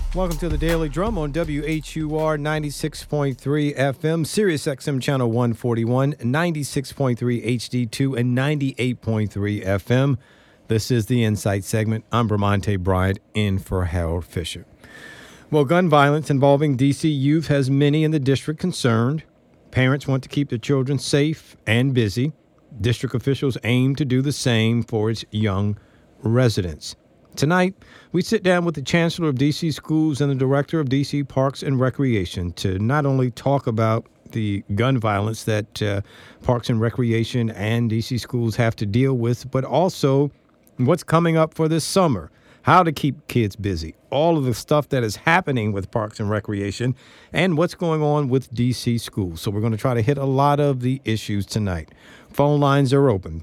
Welcome to the Daily Drum on WHUR 96.3 FM, Sirius XM channel 141, 96.3 HD2, and 98.3 FM. This is the Insight segment. I'm Bramante Bryant in for Harold Fisher. Well, gun violence involving D.C. youth has many in the district concerned. Parents want to keep their children safe and busy. District officials aim to do the same for its young residents. Tonight, we sit down with the Chancellor of D.C. Schools and the Director of D.C. Parks and Recreation to not only talk about the gun violence that Parks and Recreation and D.C. Schools have to deal with, but also what's coming up for this summer, how to keep kids busy, all of the stuff that is happening with Parks and Recreation, and what's going on with D.C. Schools. So we're going to try to hit a lot of the issues tonight. Phone lines are open,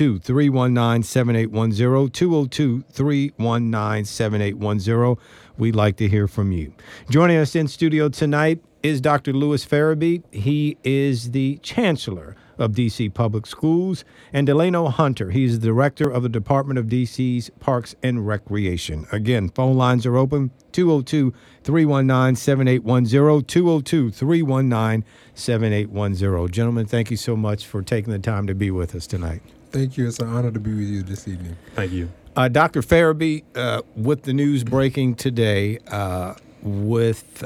202-319-7810, 202-319-7810. We'd like to hear from you. Joining us in studio tonight is Dr. Louis Farabee. He is the Chancellor of D.C. Public Schools, and Delano Hunter. He's the Director of the Department of D.C.'s Parks and Recreation. Again, phone lines are open, 202-319-7810, 202-319-7810. Gentlemen, thank you so much for taking the time to be with us tonight. Thank you. It's an honor to be with you this evening. Thank you. Dr. Farabee, with the news breaking today with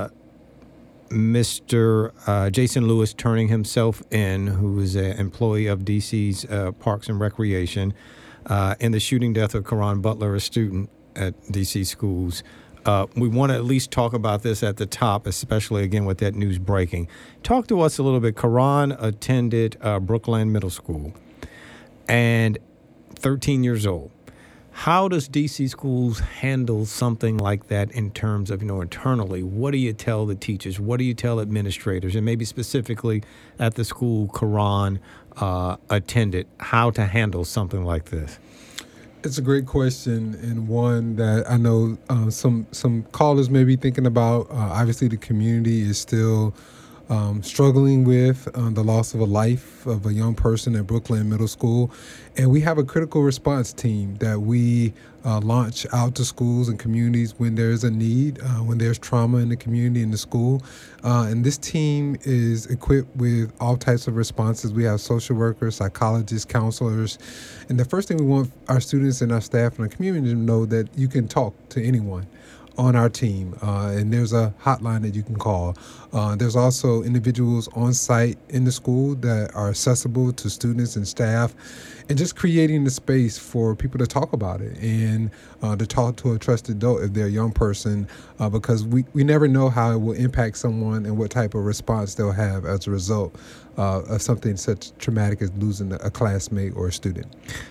Mr. Jason Lewis turning himself in, who is an employee of D.C.'s Parks and Recreation, in the shooting death of Karan Butler, a student at D.C. Schools. We want to at least talk about this at the top, especially, again, with that news breaking. Talk to us a little bit. Karan attended Brookland Middle School and 13 years old. How does D.C. Schools handle something like that in terms of, internally? What do you tell the teachers? What do you tell administrators? And maybe specifically at the school Karan attended, how to handle something like this? It's a great question, and one that I know some callers may be thinking about. Obviously, the community is still struggling with the loss of a life of a young person at Brookland Middle School. And we have a critical response team that we launch out to schools and communities when there's a need, when there's trauma in the community, in the school. And this team is equipped with all types of responses. We have social workers, psychologists, counselors. And the first thing we want our students and our staff and our community to know that you can talk to anyone on our team, and there's a hotline that you can call. There's also individuals on site in the school that are accessible to students and staff, and just creating the space for people to talk about it and to talk to a trusted adult if they're a young person, because we never know how it will impact someone and what type of response they'll have as a result of something such traumatic as losing a classmate or a student.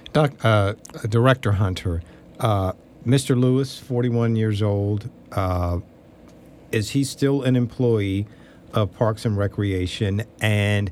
Director Hunter, Mr. Lewis, 41 years old, is he still an employee of Parks and Recreation? And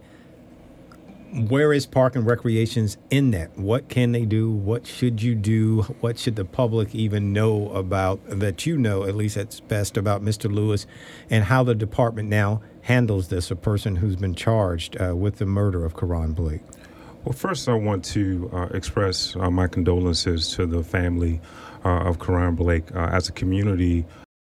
where is Park and Recreation's in that? What can they do? What should you do? What should the public even know about, that at least that's best, about Mr. Lewis, and how the department now handles this, a person who's been charged with the murder of Karan Blake? Well, first I want to express my condolences to the family of Karan Blake. As a community,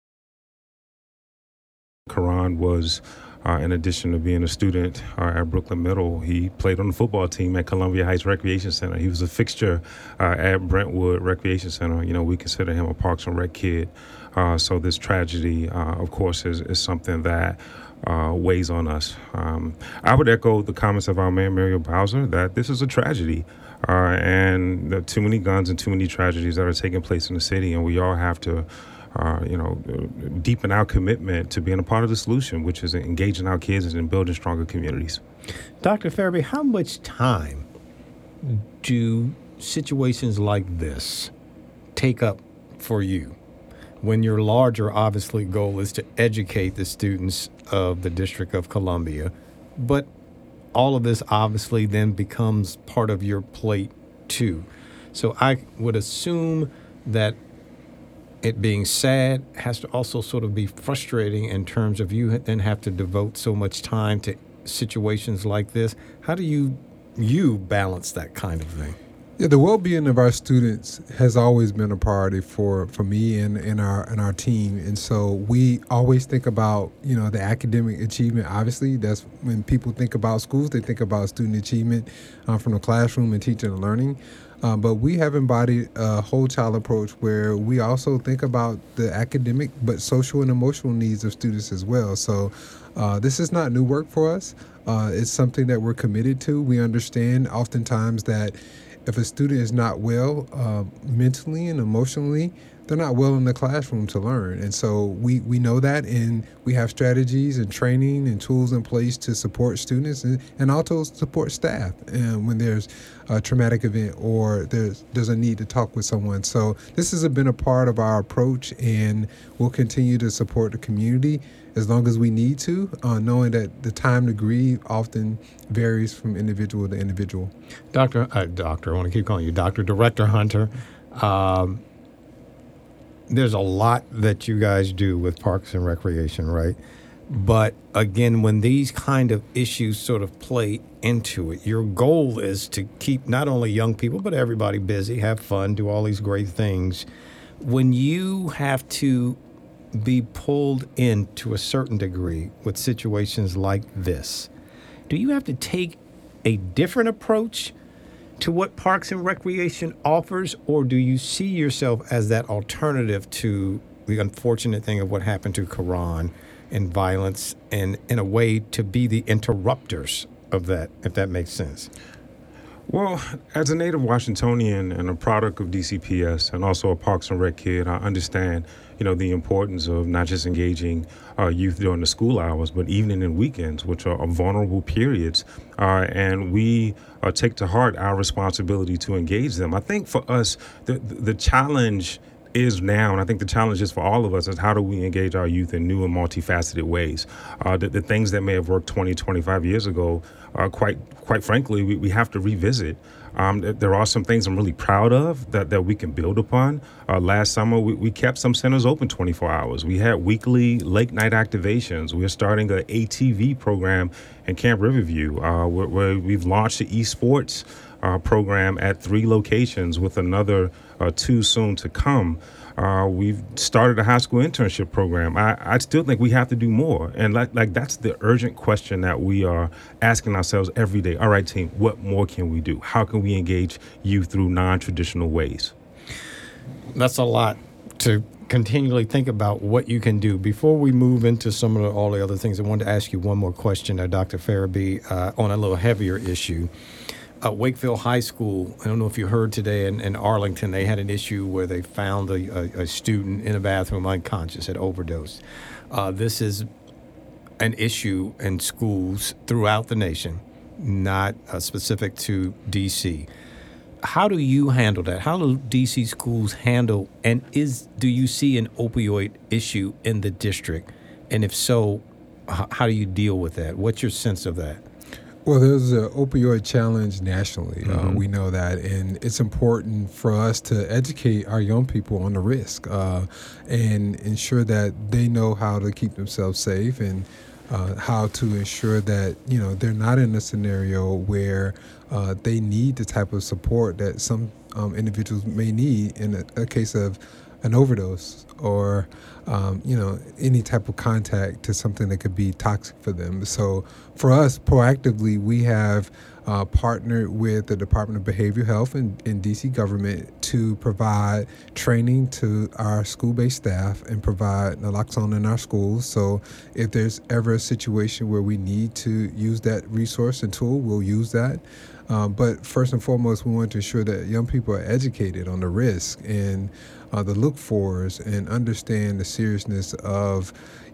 Karan was, in addition to being a student at Brookland Middle, he played on the football team at Columbia Heights Recreation Center. He was a fixture at Brentwood Recreation Center. We consider him a Parks and Rec kid. So this tragedy, of course, is something that weighs on us. I would echo the comments of our Mayor Muriel Bowser that this is a tragedy. And there are too many guns and too many tragedies that are taking place in the city, and we all have to, deepen our commitment to being a part of the solution, which is engaging our kids and building stronger communities. Dr. Farabee, how much time do situations like this take up for you when your larger, obviously, goal is to educate the students of the District of Columbia, but all of this obviously then becomes part of your plate too? So I would assume that it being sad has to also sort of be frustrating in terms of you then have to devote so much time to situations like this. How do you balance that kind of thing? Yeah, the well-being of our students has always been a priority for me and our team, and so we always think about the academic achievement. Obviously, that's when people think about schools, they think about student achievement from the classroom and teaching and learning. But we have embodied a whole child approach where we also think about the academic but social and emotional needs of students as well. So this is not new work for us. It's something that we're committed to. We understand oftentimes that if a student is not well mentally and emotionally, they're not well in the classroom to learn. And so we know that, and we have strategies and training and tools in place to support students and also support staff when there's a traumatic event or there's a need to talk with someone. So this has been a part of our approach, and we'll continue to support the community as long as we need to, knowing that the time to grieve often varies from individual to individual. Doctor, I want to keep calling you Dr. Director Hunter. There's a lot that you guys do with Parks and Recreation, right? But again, when these kind of issues sort of play into it, your goal is to keep not only young people, but everybody busy, have fun, do all these great things. When you have to be pulled in to a certain degree with situations like this, do you have to take a different approach to what Parks and Recreation offers, or do you see yourself as that alternative to the unfortunate thing of what happened to Karan and violence, and in a way to be the interrupters of that, if that makes sense? Well, as a native Washingtonian and a product of DCPS and also a Parks and Rec kid, I understand, the importance of not just engaging youth during the school hours, but evening and weekends, which are vulnerable periods. And we take to heart our responsibility to engage them. I think for us, the challenge is now, and I think the challenge is for all of us, is how do we engage our youth in new and multifaceted ways? The things that may have worked 20, 25 years ago, quite frankly, we have to revisit. There are some things I'm really proud of that we can build upon. Last summer, we kept some centers open 24 hours. We had weekly late night activations. We're starting an ATV program in Camp Riverview, where we've launched the esports program at 3 locations with another 2 soon to come. We've started a high school internship program. I still think we have to do more. And like that's the urgent question that we are asking ourselves every day. All right, team, what more can we do? How can we engage youth through non-traditional ways? That's a lot to continually think about what you can do. Before we move into some of all the other things, I wanted to ask you one more question, Dr. Farabee, on a little heavier issue. Wakefield High School, I don't know if you heard today in Arlington, they had an issue where they found a student in a bathroom unconscious, had overdosed. This is an issue in schools throughout the nation, not specific to D.C. How do you handle that? How do D.C. schools handle, and do you see an opioid issue in the district? And if so, how do you deal with that? What's your sense of that? Well, there's an opioid challenge nationally. We know that, and it's important for us to educate our young people on the risk and ensure that they know how to keep themselves safe and how to ensure that they're not in a scenario where they need the type of support that some individuals may need in a case of an overdose or any type of contact to something that could be toxic for them. So for us, proactively, we have partnered with the Department of Behavioral Health and DC government to provide training to our school-based staff and provide naloxone in our schools. So if there's ever a situation where we need to use that resource and tool, we'll use that. But first and foremost, we want to ensure that young people are educated on the risk and the look-fors and understand the seriousness of,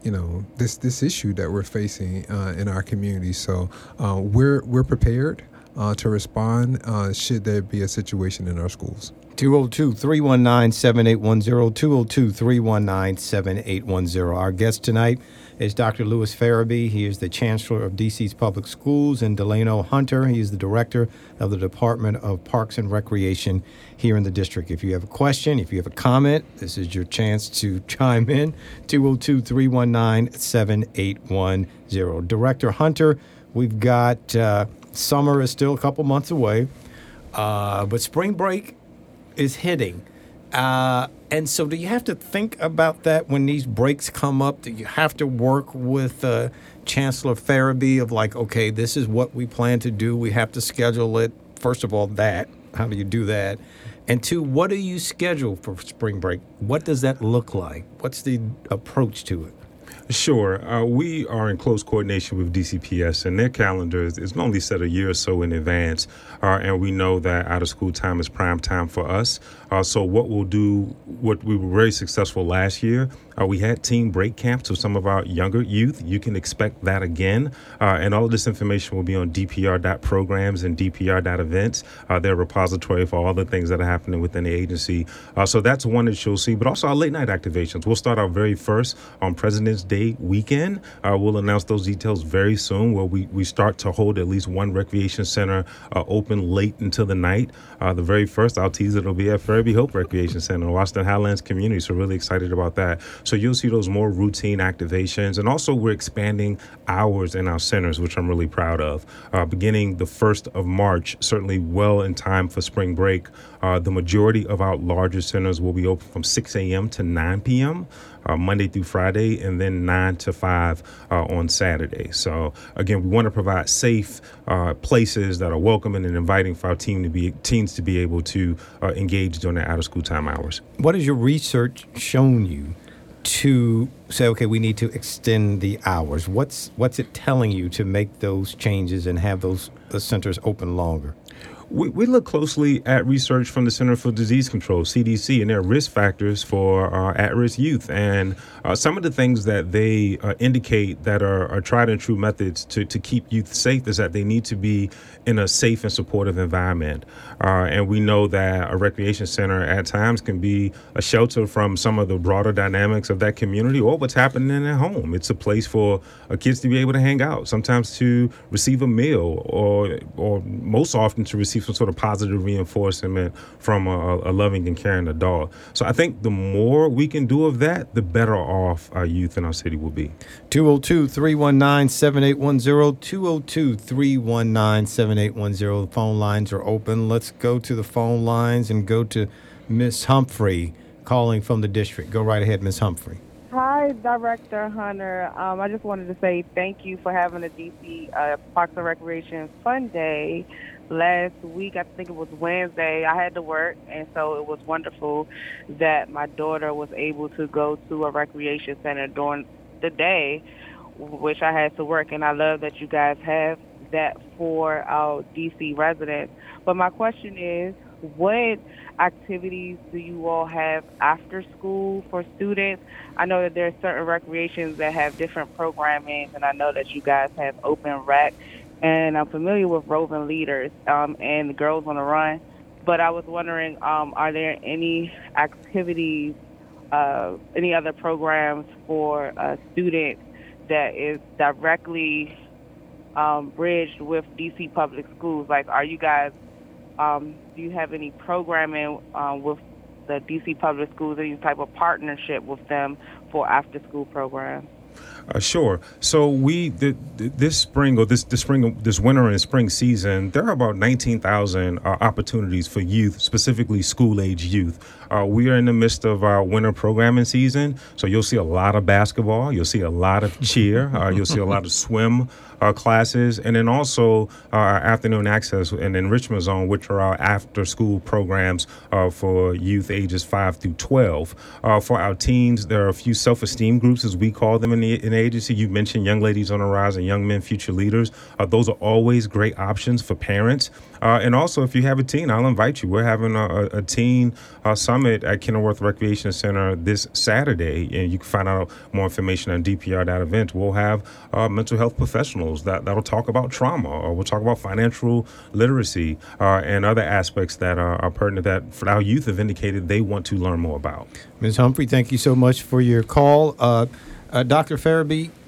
this issue that we're facing in our community. So we're prepared to respond should there be a situation in our schools. 202-319-7810, 202-319-7810. Our guest tonight is Dr. Louis Farabee. He is the Chancellor of D.C.'s Public Schools, and Delano Hunter. He is the Director of the Department of Parks and Recreation here in the district. If you have a question, if you have a comment, this is your chance to chime in, 202-319-7810. Director Hunter, we've got summer is still a couple months away. But spring break is hitting. And so do you have to think about that when these breaks come up? Do you have to work with Chancellor Farabee of like, okay, this is what we plan to do. We have to schedule it. First of all, that. How do you do that? And two, what do you schedule for spring break? What does that look like? What's the approach to it? Sure. We are in close coordination with DCPS, and their calendar is normally set a year or so in advance. And we know that out of school time is prime time for us. So what we'll do, what we were very successful last year, we had team break camps with some of our younger youth. You can expect that again. And all of this information will be on dpr.programs and dpr.events, their repository for all the things that are happening within the agency. So that's one that you'll see, but also our late night activations. We'll start our very first on President's Day weekend. We'll announce those details very soon, where we start to hold at least one recreation center open late into the night. The very first, I'll tease, it'll be at Fairby Hope Recreation Center, Washington Highlands community. So really excited about that. So you'll see those more routine activations. And also we're expanding hours in our centers, which I'm really proud of. Beginning the 1st of March, certainly well in time for spring break, the majority of our larger centers will be open from 6 a.m. to 9 p.m. Monday through Friday, and then 9 to 5 on Saturday. So again, we want to provide safe places that are welcoming and inviting for our teens to be able to engage during their out of school time hours. What has your research shown you to say, okay, we need to extend the hours? What's it telling you to make those changes and have those centers open longer? We look closely at research from the Center for Disease Control, CDC, and their risk factors for at-risk youth. And some of the things that they indicate that are tried and true methods to keep youth safe is that they need to be in a safe and supportive environment. And we know that a recreation center at times can be a shelter from some of the broader dynamics of that community or what's happening at home. It's a place for kids to be able to hang out, sometimes to receive a meal, or most often to receive some sort of positive reinforcement from a loving and caring adult. So I think the more we can do of that, the better off our youth in our city will be. 202-319-7810, 202-319-7810. The phone lines are open. Let's go to the phone lines and go to Miss Humphrey calling from the district. Go right ahead, Miss Humphrey. Hi, Director Hunter. I just wanted to say thank you for having the DC Parks and Recreation Fun Day last week. I think it was Wednesday. I had to work, and so it was wonderful that my daughter was able to go to a recreation center during the day, which I had to work, and I love that you guys have that for our DC residents. But my question is, what activities do you all have after school for students? I know that there are certain recreations that have different programming, and I know that you guys have open rec, and I'm familiar with Roving Leaders and the Girls on the Run. But I was wondering, are there any activities, any other programs for students that is directly bridged with DC public schools? Like, are you guys do you have any programming with the DC Public Schools, any type of partnership with them for after-school programs? Sure. So this winter and spring season, there are about 19,000 opportunities for youth, specifically school-age youth. We are in the midst of our winter programming season, so you'll see a lot of basketball, you'll see a lot of cheer, you'll see a lot of swim classes, and then also our afternoon access and enrichment zone, which are our after-school programs for youth ages 5 through 12. For our teens, there are a few self-esteem groups, as we call them in the agency. You mentioned Young Ladies on the Rise and Young Men Future Leaders. Those are always great options for parents. And also, if you have a teen, I'll invite you. We're having a teen summit at Kenilworth Recreation Center this Saturday, and you can find out more information on DPR.event. We'll have mental health professionals that'll talk about trauma, or we'll talk about financial literacy and other aspects that are pertinent that for our youth have indicated they want to learn more about. Ms. Humphrey, thank you so much for your call. Dr. Farabee,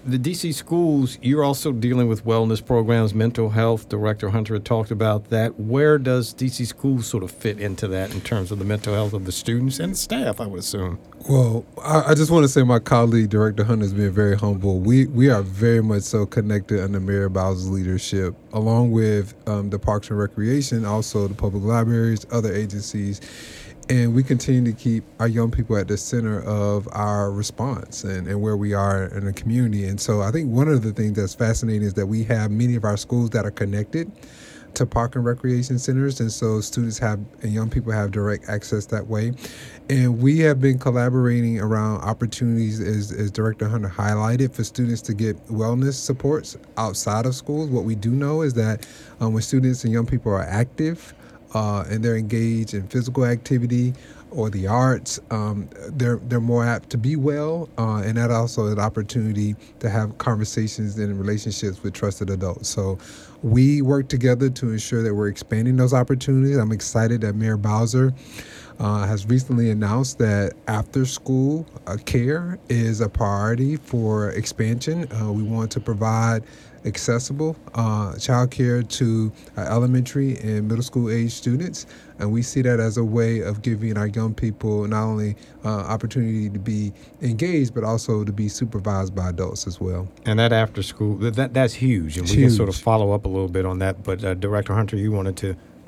the DC schools, you're also dealing with wellness programs, mental health. Director Hunter had talked about that. Where does DC schools sort of fit into that in terms of the mental health of the students and the staff, I would assume? Well, I just want to say my colleague, Director Hunter, has been very humble. We are very much so connected under Mayor Bowser's leadership, along with the Parks and Recreation, also the public libraries, other agencies. And we continue to keep our young people at the center of our response and where we are in the community. And so I think one of the things that's fascinating is that we have many of our schools that are connected to park and recreation centers. And so students have and young people have direct access that way. And we have been collaborating around opportunities, as Director Hunter highlighted, for students to get wellness supports outside of schools. What we do know is that when students and young people are active, and they're engaged in physical activity or the arts, they're more apt to be well, and that also is an opportunity to have conversations and relationships with trusted adults. So we work together to ensure that we're expanding those opportunities. I'm excited that Mayor Bowser has recently announced that after-school care is a priority for expansion. We want to provide accessible child care to elementary and middle school age students, and we see that as a way of giving our young people not only opportunity to be engaged but also to be supervised by adults as well. And that after school, that's huge, and we can sort of follow up a little bit on that. But Director Hunter, you wanted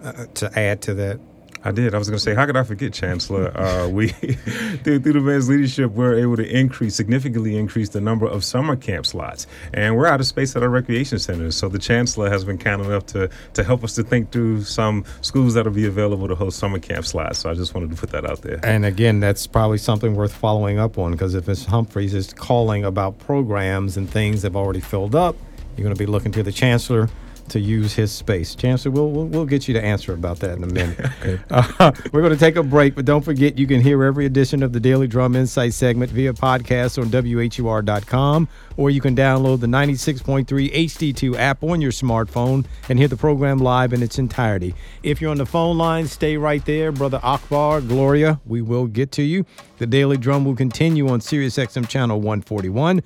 to add to that? I did. I was going to say, how could I forget, Chancellor? We, through the mayor's leadership, we're able to significantly increase the number of summer camp slots. And we're out of space at our recreation centers. So the Chancellor has been kind enough to help us to think through some schools that will be available to host summer camp slots. So I just wanted to put that out there. And again, that's probably something worth following up on, because if Ms. Humphreys is calling about programs and things that have already filled up, you're going to be looking to the Chancellor to use his space. Chancellor, we'll get you to answer about that in a minute. Okay. We're going to take a break, but don't forget you can hear every edition of the Daily Drum Insight segment via podcast on WHUR.com, or you can download the 96.3 HD2 app on your smartphone and hear the program live in its entirety. If you're on the phone line, stay right there. Brother Akbar, Gloria, we will get to you. The Daily Drum will continue on Sirius XM Channel 141,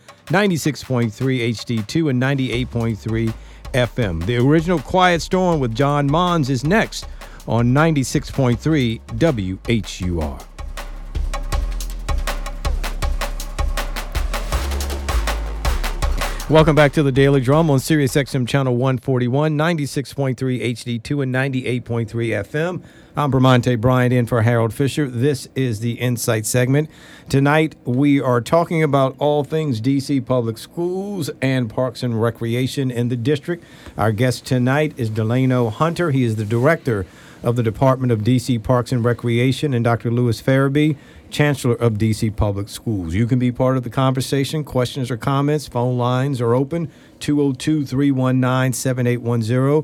96.3 HD2, and 98.3 FM. The original Quiet Storm with John Mons is next on 96.3 WHUR. Welcome back to the Daily Drum on Sirius XM Channel 141, 96.3 HD2, and 98.3 FM. I'm Bramante Bryant in for Harold Fisher. This is the Insight segment. Tonight, we are talking about all things DC Public Schools and Parks and Recreation in the district. Our guest tonight is Delano Hunter. He is the director of the Department of DC Parks and Recreation, and Dr. Louis Farabee, Chancellor of DC Public Schools. You can be part of the conversation. Questions or comments, phone lines are open, 202-319-7810,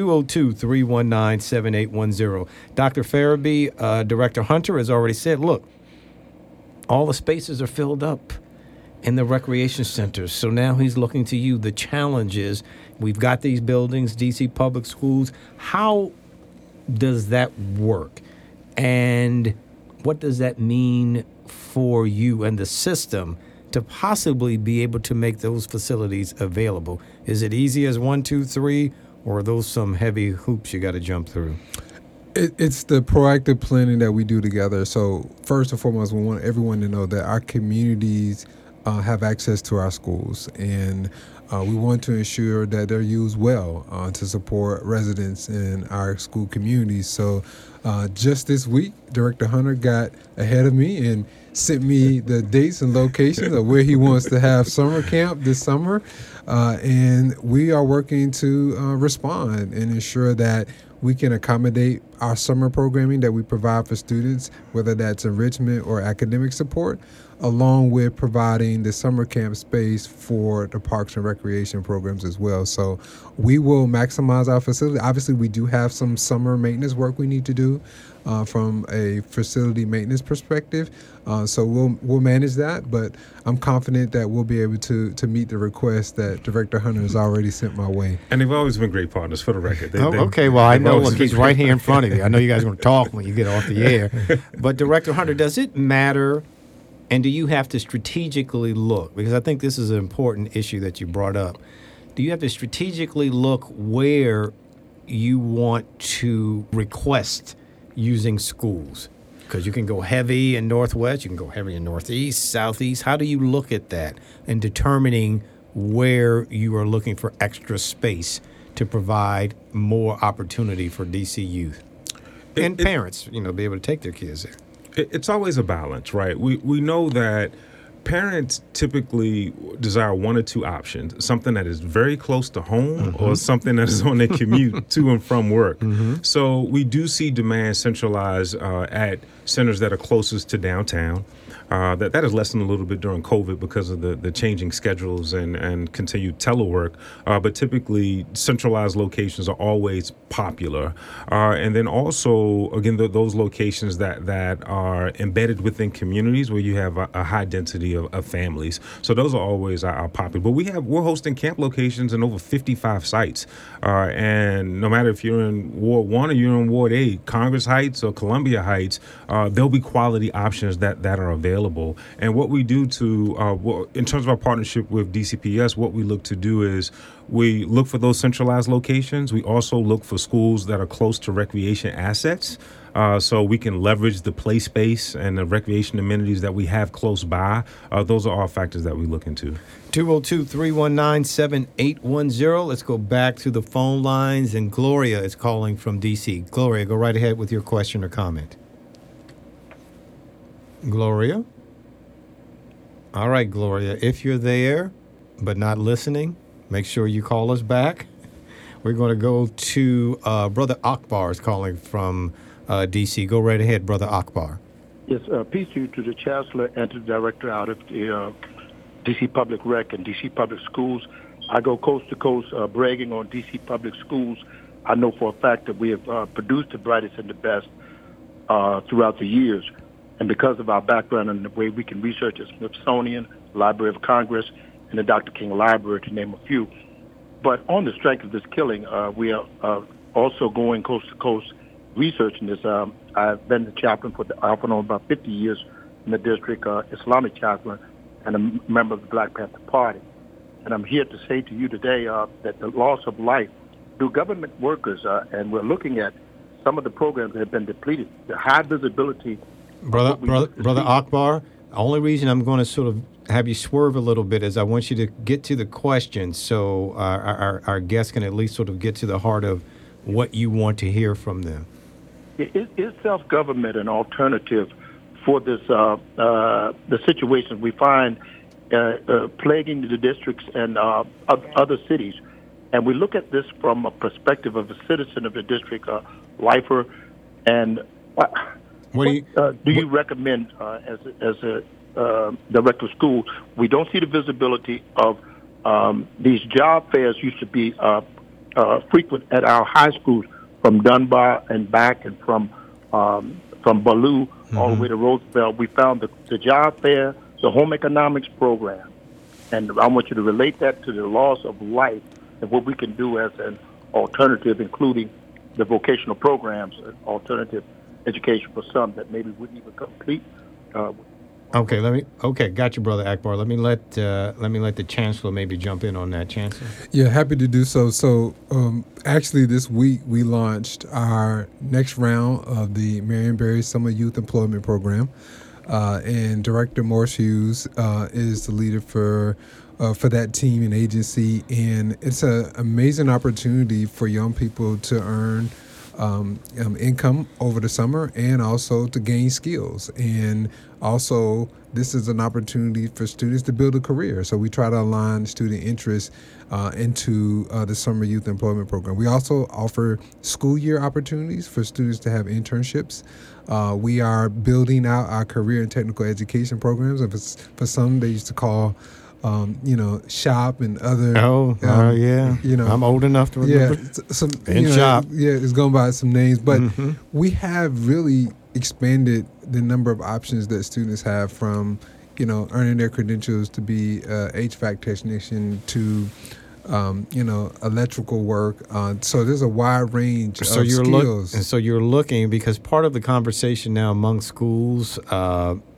202-319-7810. Dr. Farabee, Director Hunter has already said, look, all the spaces are filled up in the recreation centers. So now he's looking to you. The challenge is we've got these buildings, DC Public Schools. How does that work? And what does that mean for you and the system to possibly be able to make those facilities available? Is it easy as 1, 2, 3, or are those some heavy hoops you got to jump through? It's the proactive planning that we do together. So first and foremost, we want everyone to know that our communities have access to our schools, and we want to ensure that they're used well to support residents in our school communities. So just this week, Director Hunter got ahead of me and sent me the dates and locations of where he wants to have summer camp this summer. And we are working to respond and ensure that we can accommodate our summer programming that we provide for students, whether that's enrichment or academic support, along with providing the summer camp space for the parks and recreation programs as well. So we will maximize our facility. Obviously, we do have some summer maintenance work we need to do from a facility maintenance perspective. So we'll manage that, but I'm confident that we'll be able to meet the request that Director Hunter has already sent my way. And they've always been great partners, for the record. Okay, well, I know, look, he's right here in front of you. I know you guys are going to talk when you get off the air. But Director Hunter, does it matter And do you have to strategically look? Because I think this is an important issue that you brought up. Do you have to strategically look where you want to request using schools? Because you can go heavy in Northwest, you can go heavy in Northeast, Southeast. How do you look at that in determining where you are looking for extra space to provide more opportunity for DC youth and parents, be able to take their kids there? It's always a balance, right? We know that parents typically desire one or two options, something that is very close to home or something that is on their commute to and from work. So we do see demand centralized at centers that are closest to downtown. That has lessened a little bit during COVID because of the changing schedules and continued telework. But typically, centralized locations are always popular. And then also, again, those locations that are embedded within communities where you have a high density of families. So those are always our popular. But we're hosting camp locations in over 55 sites. And no matter if you're in Ward 1 or you're in Ward 8, Congress Heights or Columbia Heights, there'll be quality options that are available. And what we do in terms of our partnership with DCPS, what we look to do is we look for those centralized locations. We also look for schools that are close to recreation assets. So we can leverage the play space and the recreation amenities that we have close by. Those are all factors that we look into. 202-319-7810. Let's go back to the phone lines. And Gloria is calling from D.C. Gloria, go right ahead with your question or comment. Gloria? All right, Gloria, if you're there but not listening, make sure you call us back. We're going to go to Brother Akbar is calling from D.C. Go right ahead, Brother Akbar. Yes, peace to you, to the Chancellor and to the Director out of the D.C. Public Rec and D.C. Public Schools. I go coast to coast bragging on D.C. Public Schools. I know for a fact that we have produced the brightest and the best throughout the years. And because of our background and the way we can research at Smithsonian, Library of Congress, and the Dr. King Library, to name a few. But on the strength of this killing, we are also going coast to coast researching this. I've been the chaplain for off and on about 50 years in the district, Islamic chaplain, and a member of the Black Panther Party. And I'm here to say to you today that the loss of life through government workers, and we're looking at some of the programs that have been depleted, the high visibility. Brother Akbar, the only reason I'm going to sort of have you swerve a little bit is I want you to get to the question so our guests can at least sort of get to the heart of what you want to hear from them. Is self-government an alternative for this the situation we find plaguing the districts and other cities? And we look at this from a perspective of a citizen of the district, lifer, and do you recommend as a director of school? We don't see the visibility of these job fairs used to be frequent at our high schools from Dunbar and back, and from Ballou all the way to Roosevelt. We found the job fair, the home economics program, and I want you to relate that to the loss of life and what we can do as an alternative, including the vocational programs, alternative education for some that maybe wouldn't even complete. Okay, got you, Brother Akbar. Let me let the Chancellor maybe jump in on that, Chancellor. Yeah, happy to do so. So actually this week we launched our next round of the Marion Barry Summer Youth Employment Program. And Director Morris Hughes is the leader for that team and agency. And it's an amazing opportunity for young people to earn income over the summer and also to gain skills. And also, this is an opportunity for students to build a career. So we try to align student interest into the Summer Youth Employment Program. We also offer school year opportunities for students to have internships. We are building out our career and technical education programs. And for some, they used to call SHOP and other. Yeah. I'm old enough to remember. Yeah, SHOP. Yeah, it's going by some names, but we have really expanded the number of options that students have, from earning their credentials to be HVAC technician to electrical work. So there's a wide range of skills. So you're looking, because part of the conversation now among schools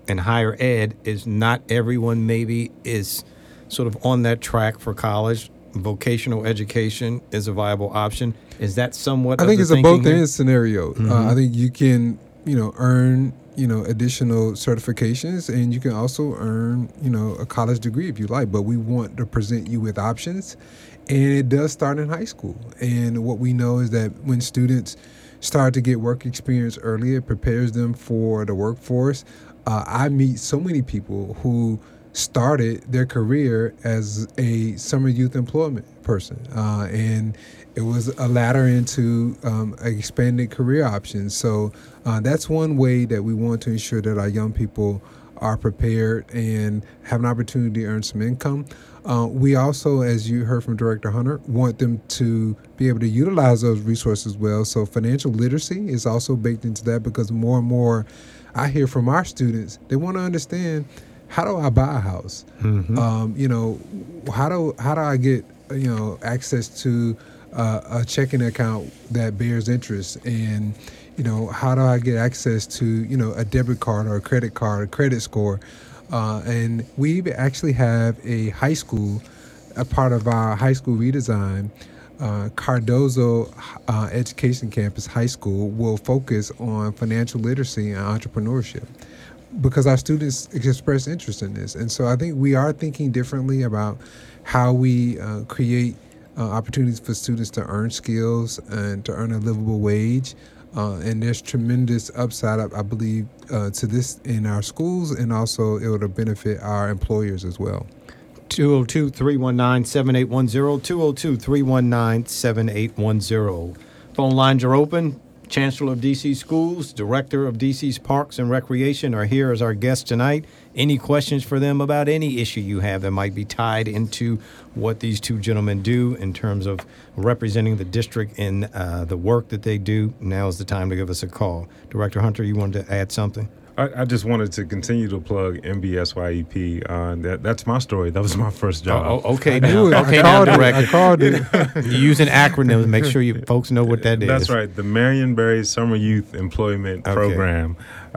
in higher ed is not everyone maybe is sort of on that track for college. Vocational education is a viable option. Is that somewhat? I think it's a both here? end scenario. I think you can, earn, additional certifications, and you can also earn, a college degree if you like. But we want to present you with options, and it does start in high school. And what we know is that when students start to get work experience early, it prepares them for the workforce. I meet so many people who started their career as a summer youth employment person, and it was a ladder into expanded career options. So that's one way that we want to ensure that our young people are prepared and have an opportunity to earn some income. We also, as you heard from Director Hunter, want them to be able to utilize those resources well. So financial literacy is also baked into that, because more and more I hear from our students, they want to understand, how do I buy a house? How do I get access to a checking account that bears interest, and how do I get access to a debit card or a credit card, a credit score? And we actually have a high school, a part of our high school redesign. Cardozo Education Campus High School will focus on financial literacy and entrepreneurship, because our students express interest in this. And so I think we are thinking differently about how we create opportunities for students to earn skills and to earn a livable wage. And there's tremendous upside, I believe, to this in our schools, and also it will benefit our employers as well. 202-319-7810, 202-319-7810. Phone lines are open. Chancellor of D.C. Schools, Director of D.C.'s Parks and Recreation are here as our guests tonight. Any questions for them about any issue you have that might be tied into what these two gentlemen do in terms of representing the district in the work that they do, now is the time to give us a call. Director Hunter, you wanted to add something? I just wanted to continue to plug MBSYEP. That's my story. That was my first job. Okay, now, Director. I called it. You're using acronyms. Make sure you folks know what that is. That's right. The Marion Berry Summer Youth Employment Program.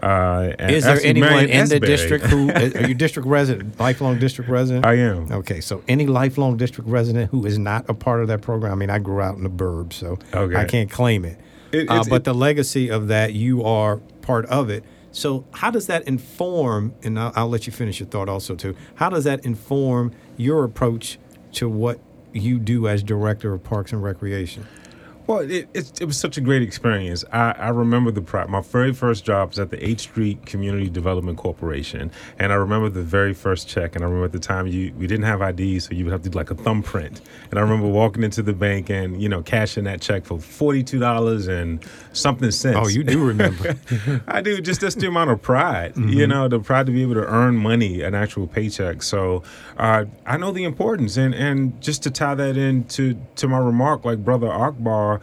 Is there anyone in the district who are you district resident, lifelong district resident? I am. Okay, so any lifelong district resident who is not a part of that program. I mean, I grew out in the burbs, so I can't claim it. But the legacy of that, you are part of it. So how does that inform, and I'll let you finish your thought also too, how does that inform your approach to what you do as Director of Parks and Recreation? Well, it was such a great experience. I remember my very first job was at the H Street Community Development Corporation, and I remember the very first check. And I remember at the time we didn't have ID, so you would have to do like a thumbprint. And I remember walking into the bank and cashing that check for $42 and something cents. Oh, you do remember? I do. Just that's the amount of pride, the pride to be able to earn money, an actual paycheck. So I know the importance, and just to tie that into my remark, like Brother Akbar.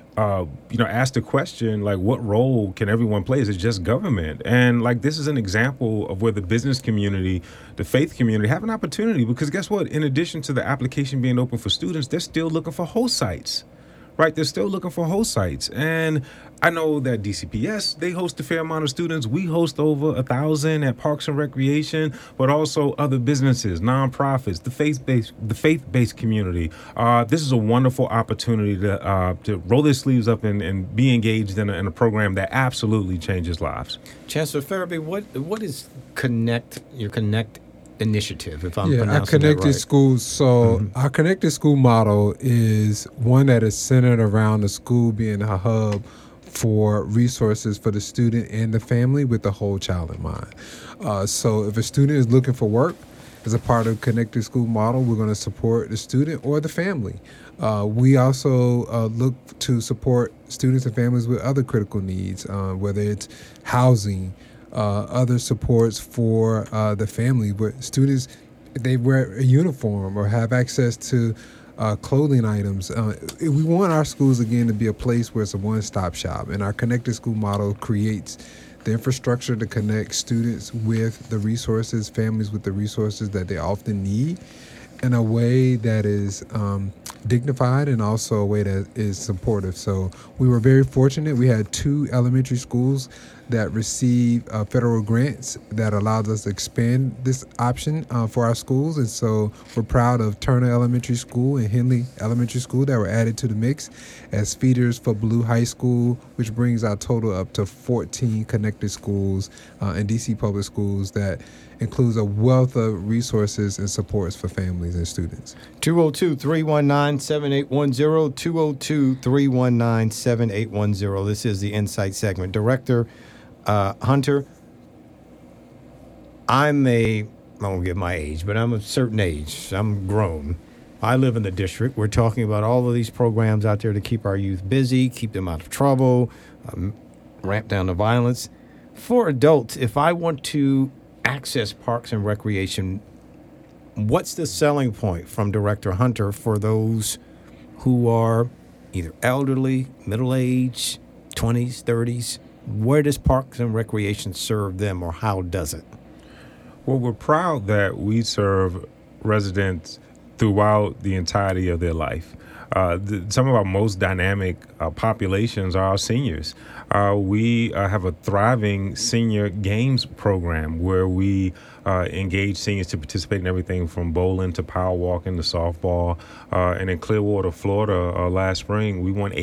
Asked the question, like, what role can everyone play? Is it just government? And this is an example of where the business community, the faith community have an opportunity, because guess what? In addition to the application being open for students, they're still looking for host sites. Right, they're still looking for host sites. And I know that DCPS, they host a fair amount of students. We host over 1,000 at Parks and Recreation, but also other businesses, nonprofits, the faith-based community. This is a wonderful opportunity to roll their sleeves up and be engaged in a program that absolutely changes lives. Chancellor Farabee, what is your Connect initiative, if I'm pronouncing our Connected that right? Schools. So our Connected School model is one that is centered around the school being a hub for resources for the student and the family with the whole child in mind. So if a student is looking for work, as a part of Connected School model, we're going to support the student or the family. We also look to support students and families with other critical needs, whether it's housing, other supports for the family, where students, they wear a uniform or have access to clothing items. We want our schools, again, to be a place where it's a one-stop shop, and our Connected School model creates the infrastructure to connect students with the resources, families with the resources that they often need, in a way that is dignified and also a way that is supportive. So we were very fortunate. We had 2 elementary schools that receive federal grants that allows us to expand this option for our schools. And so we're proud of Turner Elementary School and Henley Elementary School that were added to the mix as feeders for Blue High School, which brings our total up to 14 connected schools in DC Public Schools that includes a wealth of resources and supports for families and students. 202-319-7810, 202-319-7810. This is the Insight segment. Director Hunter, I won't give my age, but I'm a certain age. I'm grown. I live in the district. We're talking about all of these programs out there to keep our youth busy, keep them out of trouble, ramp down the violence. For adults, if I want to access parks and recreation, what's the selling point from Director Hunter for those who are either elderly, middle-aged, 20s, 30s? Where does parks and recreation serve them, or how does it? Well, we're proud that we serve residents throughout the entirety of their life. Some of our most dynamic populations are our seniors. We have a thriving senior games program where we engage seniors to participate in everything from bowling to power walking to softball. And in Clearwater, Florida, last spring, we won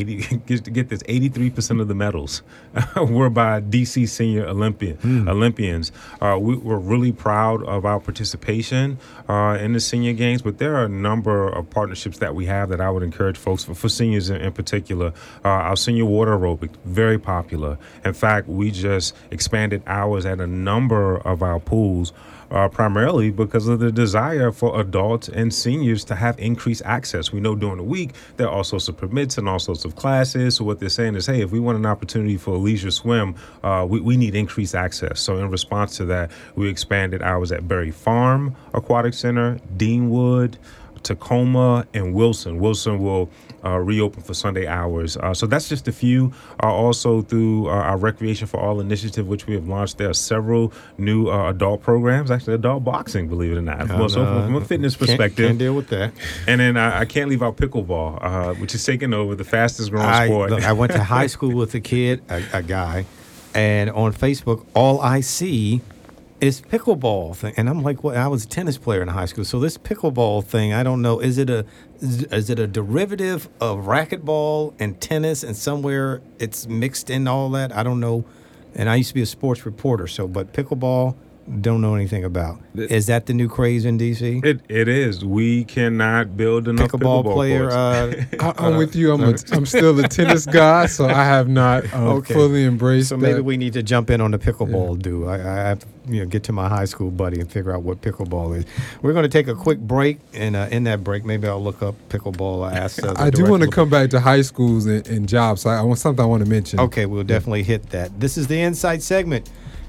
83% of the medals were by DC senior Olympians. We're really proud of our participation in the senior games, but there are a number of partnerships that we have that I would encourage folks for seniors in particular. Our senior water aerobic, very popular. In fact, we just expanded hours at a number of our pools, primarily because of the desire for adults and seniors to have increased access. We know during the week there are all sorts of permits and all sorts of classes. So what they're saying is, hey, if we want an opportunity for a leisure swim, we need increased access. So in response to that, we expanded hours at Berry Farm Aquatic Center, Deanwood, Tacoma, and Wilson. Wilson will reopen for Sunday hours. So that's just a few. Also through our Recreation for All initiative, which we have launched, there are several new adult programs, actually adult boxing, believe it or not. So from a fitness perspective. Can't deal with that. And then I can't leave out pickleball, which is taking over the fastest growing sport. Look, I went to high school with a kid, a guy, and on Facebook, all I see is pickleball thing, and I'm like, well, I was a tennis player in high school, so this pickleball thing, I don't know, is it a derivative of racquetball and tennis, and somewhere it's mixed in all that? I don't know. And I used to be a sports reporter, but pickleball, don't know anything about. Is that the new craze in DC? It is. We cannot build enough pickleball player. I'm with you. I'm still a tennis guy, so I have not fully embraced. So maybe we need to jump in on the pickleball. I have to get to my high school buddy and figure out what pickleball is. We're going to take a quick break, and in that break, maybe I'll look up pickleball. I do want to come back to high schools and jobs. So I want something I want to mention. Okay, we'll definitely hit that. This is the Insight segment.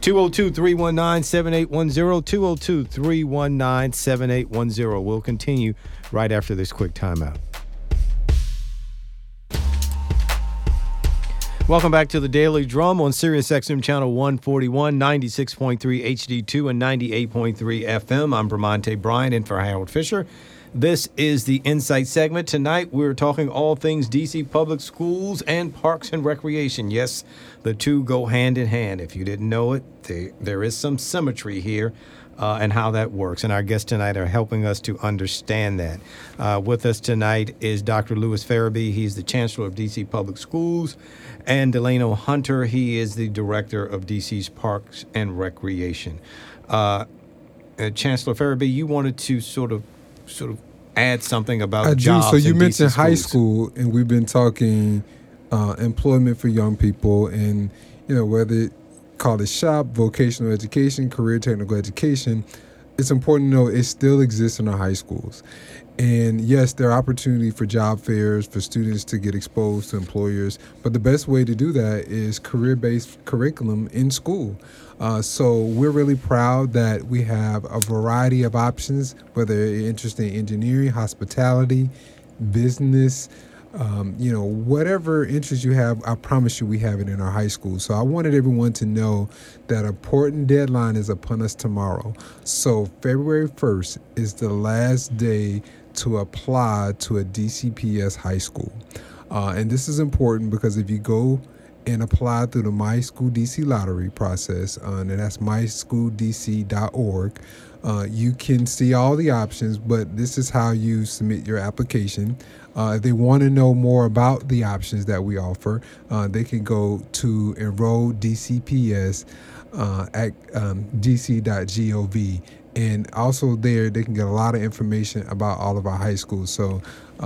202-319-7810, 202-319-7810. We'll continue right after this quick timeout. Welcome back to the Daily Drum on Sirius XM Channel 141, 96.3 HD2 and 98.3 FM. I'm Bramante Bryant in for Harold Fisher. This is the Insight segment. Tonight, we're talking all things DC public schools and parks and recreation. Yes, the two go hand in hand. If you didn't know it, there is some symmetry here and how that works. And our guests tonight are helping us to understand that. With us tonight is Dr. Louis Farabee. He's the Chancellor of DC Public Schools. And Delano Hunter. He is the Director of DC's Parks and Recreation. Chancellor Farabee, you wanted to sort of add something about jobs. So you mentioned DC high schools. school, and we've been talking employment for young people, and whether call it shop, vocational education, career technical education. It's important to know it still exists in our high schools. And yes, there are opportunities for job fairs for students to get exposed to employers, but the best way to do that is career-based curriculum in school. So we're really proud that we have a variety of options, whether you're interested in engineering, hospitality, business, whatever interest you have, I promise you we have it in our high school. So I wanted everyone to know that an important deadline is upon us tomorrow. So February 1st is the last day to apply to a DCPS high school. And this is important because if you go and apply through the My School DC lottery process, and that's myschooldc.org. You can see all the options, but this is how you submit your application. If they want to know more about the options that we offer, they can go to Enroll DCPS at dc.gov. And also there, they can get a lot of information about all of our high schools. So,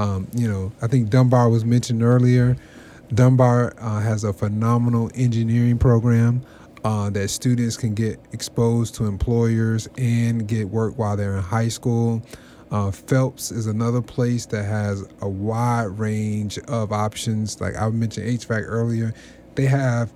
I think Dunbar was mentioned earlier. Dunbar has a phenomenal engineering program that students can get exposed to employers and get work while they're in high school. Phelps is another place that has a wide range of options. Like I mentioned HVAC earlier, they have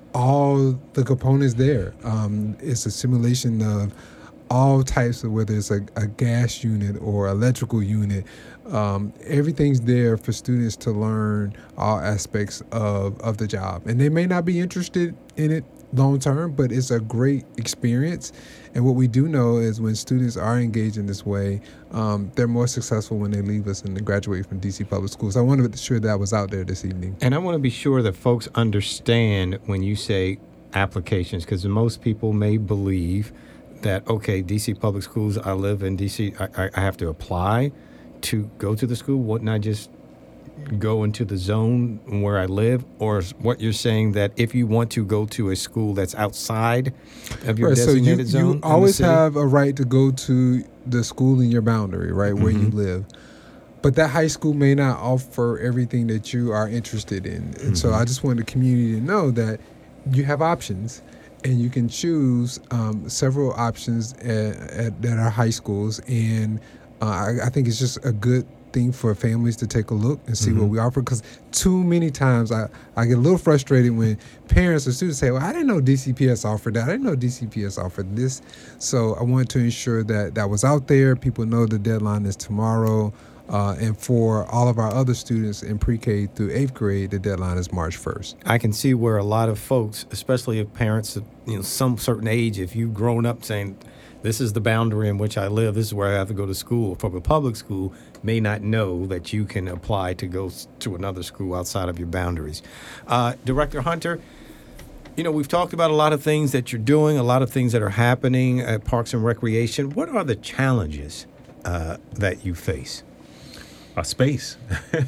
all the components there. It's a simulation of all types of, whether it's a gas unit or electrical unit. Everything's there for students to learn all aspects of the job. And they may not be interested in it long term, but it's a great experience. And what we do know is when students are engaged in this way, they're more successful when they leave us and they graduate from DC Public Schools. I want to be sure that was out there this evening. And I want to be sure that folks understand when you say applications, because most people may believe that, okay, DC Public Schools, I live in DC, I have to apply to go to the school. Wouldn't I just go into the zone where I live? Or what you're saying that if you want to go to a school that's outside of your designated zone? You always have a right to go to the school in your boundary, right, where you live. But that high school may not offer everything that you are interested in. And so I just want the community to know that you have options. And you can choose several options at our high schools. And I think it's just a good thing for families to take a look and see what we offer. Because too many times I get a little frustrated when parents or students say, well, I didn't know DCPS offered that. I didn't know DCPS offered this. So I wanted to ensure that that was out there. People know the deadline is tomorrow. And for all of our other students in pre-K through 8th grade, the deadline is March 1st. I can see where a lot of folks, especially if parents of some certain age, if you've grown up saying, this is the boundary in which I live, this is where I have to go to school, from a public school, may not know that you can apply to go to another school outside of your boundaries. Director Hunter, we've talked about a lot of things that you're doing, a lot of things that are happening at Parks and Recreation. What are the challenges that you face? Space.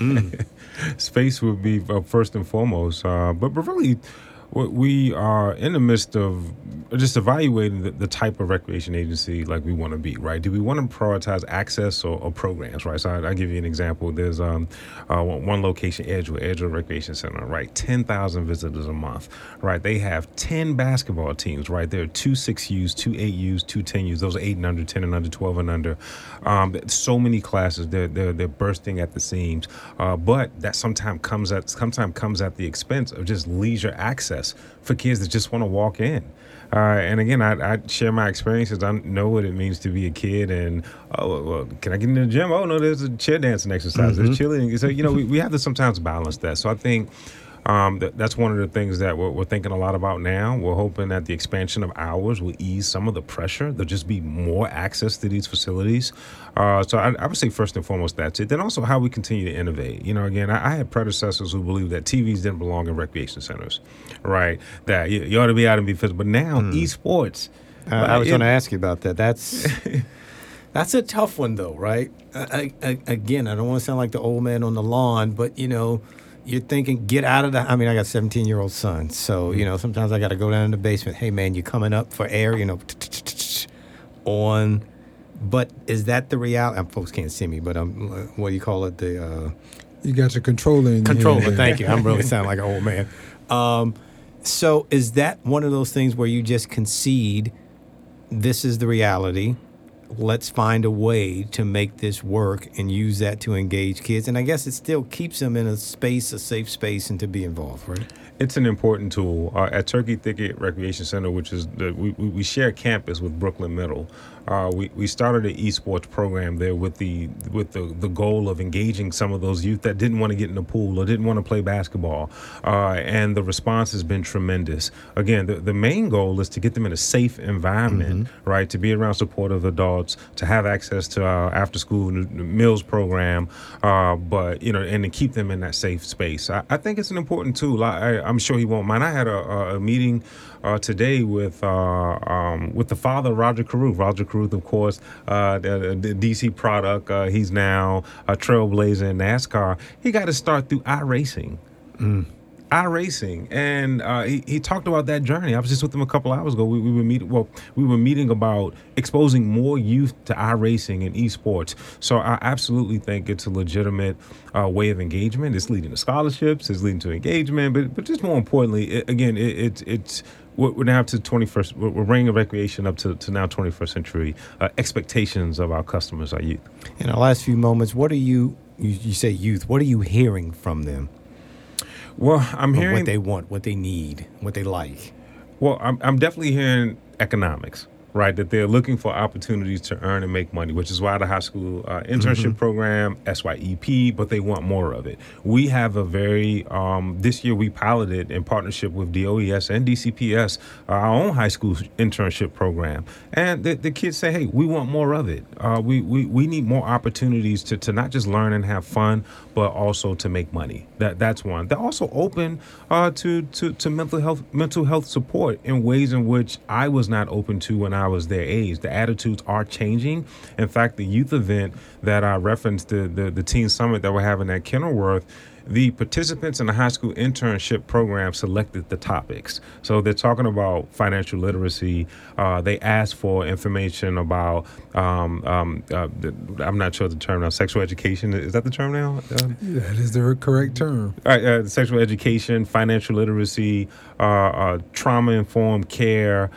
Space would be first and foremost. But really, we are in the midst of just evaluating the type of recreation agency like we want to be, right? Do we want to prioritize access or programs, right? So I'll give you an example. There's one location, Edgewood Recreation Center, right? 10,000 visitors a month, right? They have 10 basketball teams, right? There are 2 6Us, 2 8Us, 2 10Us. Those are 8 and under, 10 and under, 12 and under. So many classes, they're bursting at the seams. But that sometimes comes at the expense of just leisure access for kids that just want to walk in. And again, I share my experiences. I know what it means to be a kid. And, can I get in the gym? Oh, no, there's a chair dancing exercise. There's cheerleading. So, we have to sometimes balance that. So I think that's one of the things that we're thinking a lot about now. We're hoping that the expansion of hours will ease some of the pressure. There'll just be more access to these facilities. So I would say first and foremost that's it. Then also how we continue to innovate. Again, I had predecessors who believed that TVs didn't belong in recreation centers, right? That you ought to be out and be physical. But now esports. I was going to ask you about that. That's a tough one, though, right? Again, I don't want to sound like the old man on the lawn, but, you're thinking, get out of the... I mean, I got a 17-year-old son, so, sometimes I got to go down in the basement. Hey, man, you coming up for air, on... But is that the reality? Folks can't see me, but what do you call it? You got your controller in Controller, your thank you. I'm really sounding like an old man. So is that one of those things where you just concede, this is the reality, let's find a way to make this work and use that to engage kids? And I guess it still keeps them in a safe space, and to be involved, right? It's an important tool. At Turkey Thicket Recreation Center, which is we share campus with Brooklyn Middle. We started an esports program there with the goal of engaging some of those youth that didn't want to get in the pool or didn't want to play basketball, and the response has been tremendous. Again, the main goal is to get them in a safe environment, right? To be around supportive adults. adults to have access to our after-school meals program, but and to keep them in that safe space. I think it's an important tool. I'm sure he won't mind. I had a meeting today with the father of Roger Carruth. Roger Carruth, of course, the DC product. He's now a trailblazer in NASCAR. He got to start through iRacing. iRacing, and he talked about that journey. I was just with him a couple hours ago. We were meeting about exposing more youth to iRacing and esports. So I absolutely think it's a legitimate way of engagement. It's leading to scholarships. It's leading to engagement. But just more importantly, it's we're now to 21st. We're bringing recreation up to now 21st century expectations of our customers, our youth. In our last few moments, what are you say youth? What are you hearing from them? Well, I'm hearing what they want, what they need, what they like. Well, I'm definitely hearing economics, right? That they're looking for opportunities to earn and make money, which is why the high school internship program, SYEP, but they want more of it. We have a very, this year we piloted in partnership with DOES and DCPS, our own high school internship program. And the kids say, hey, we want more of it. We need more opportunities to not just learn and have fun, but also to make money. That's one. They're also open to mental health support in ways in which I was not open to when I was their age. The attitudes are changing. In fact, the youth event that I referenced, the teen summit that we're having at Kenilworth, the participants in the high school internship program selected the topics. So they're talking about financial literacy. They asked for information about, I'm not sure the term now, sexual education. Is that the term now? That is the correct term. All right, sexual education, financial literacy, trauma-informed care,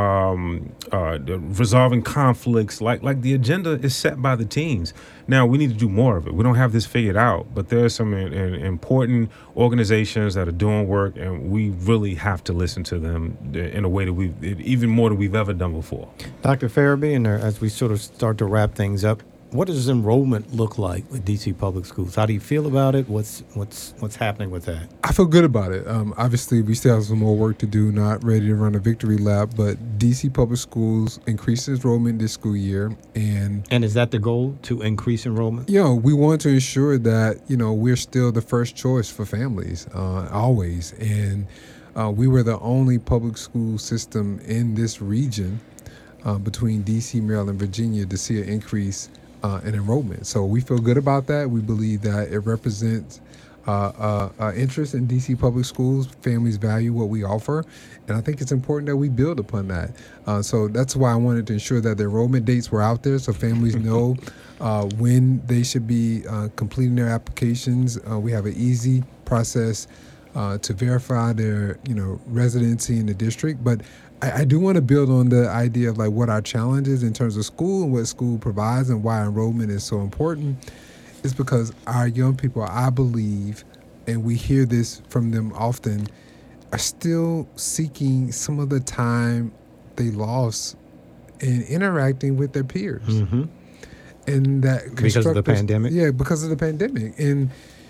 resolving conflicts. Like the agenda is set by the teens. Now, we need to do more of it. We don't have this figured out, but there are some important organizations that are doing work, and we really have to listen to them in a way that even more than we've ever done before. Dr. Farabee, and as we sort of start to wrap things up, what does enrollment look like with DC Public Schools? How do you feel about it? What's happening with that? I feel good about it. Obviously, we still have some more work to do, not ready to run a victory lap, but DC Public Schools increased enrollment this school year. And is that the goal, to increase enrollment? We want to ensure that, we're still the first choice for families, always. And we were the only public school system in this region between DC, Maryland, Virginia to see an increase in enrollment. So we feel good about that. We believe that it represents interest in DC public schools. Families value what we offer, and I think it's important that we build upon that. So that's why I wanted to ensure that the enrollment dates were out there so families know when they should be completing their applications. We have an easy process to verify their residency in the district, but I do want to build on the idea of what our challenge is in terms of school and what school provides and why enrollment is so important. Is because our young people, I believe, and we hear this from them often, are still seeking some of the time they lost in interacting with their peers. Mm-hmm. And that because of the pandemic? Yeah, because of the pandemic. And,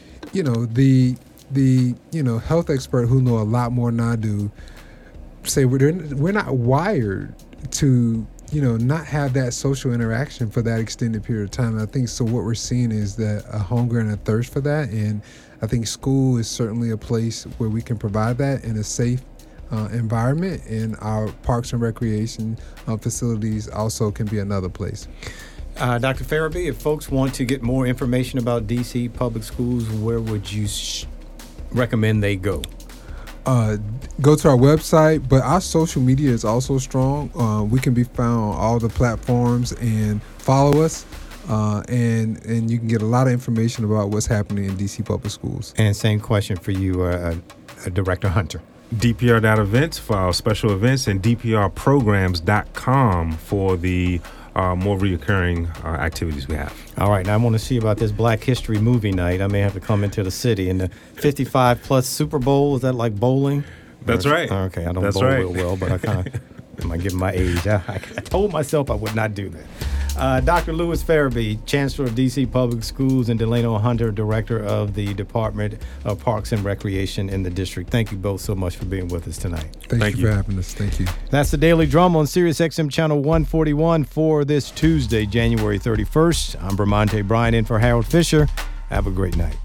the health expert who know a lot more than I do say we're not wired to not have that social interaction for that extended period of time. And I think so what we're seeing is that a hunger and a thirst for that, and I think school is certainly a place where we can provide that in a safe environment, and our parks and recreation facilities also can be another place. Dr. Farabee, if folks want to get more information about DC public schools, where would you recommend they go? Go to our website, but our social media is also strong. We can be found on all the platforms, and follow us, and you can get a lot of information about what's happening in DC Public Schools. And same question for you, Director Hunter. DPR.events for our special events, and DPRprograms.com for the more reoccurring activities we have. All right, now I want to see about this Black History movie night. I may have to come into the city. And the 55 plus Super Bowl, is that like bowling? That's right. Okay, I don't That's bowl right. real well, but I kind of Am I giving my age? I told myself I would not do that. Dr. Louis Farabee, Chancellor of D.C. Public Schools, and Delano Hunter, Director of the Department of Parks and Recreation in the district. Thank you both so much for being with us tonight. Thank you for having us. Thank you. That's the Daily Drum on Sirius XM Channel 141 for this Tuesday, January 31st. I'm Bramante Bryan in for Harold Fisher. Have a great night.